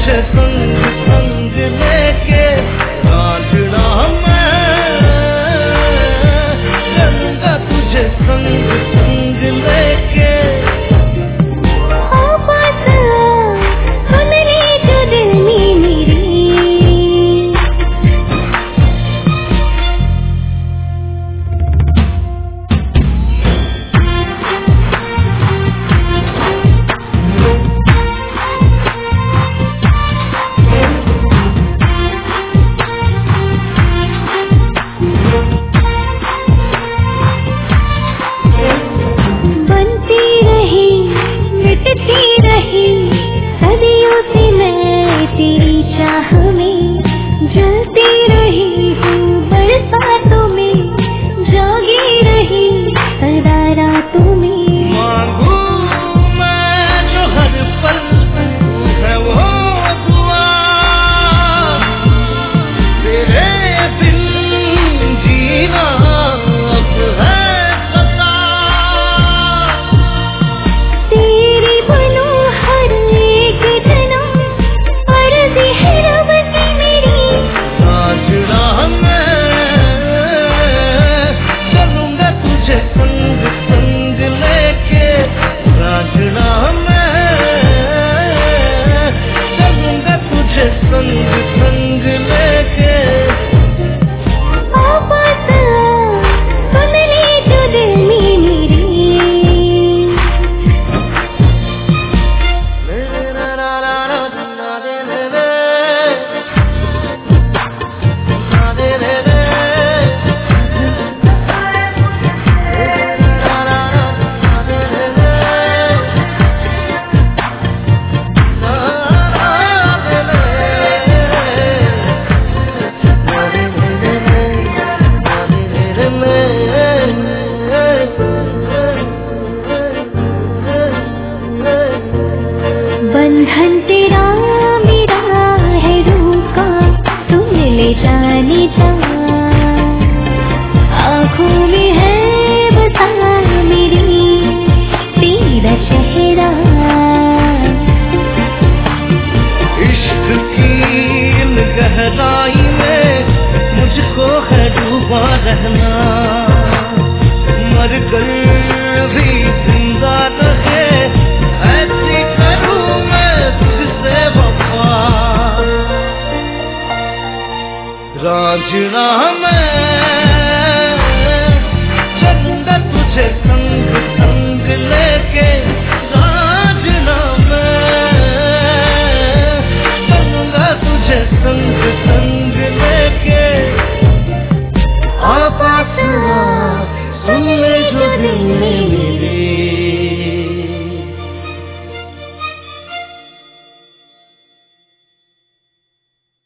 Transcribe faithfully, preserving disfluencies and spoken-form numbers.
तुझे संग संग लेके रांझना मैं चलूंगा तुझे संग संग लेके। बंधन तेरा मेरा है रूह का, तुम ले जाने जा। आँखों में है बसा मेरी तेरा चेहरा। इश्क की इन गहराई में मुझको है डूबा रहना, मर कर भी जिंदा रहे ऐसी करूं मैं तुझसे वफा। रांझना मैं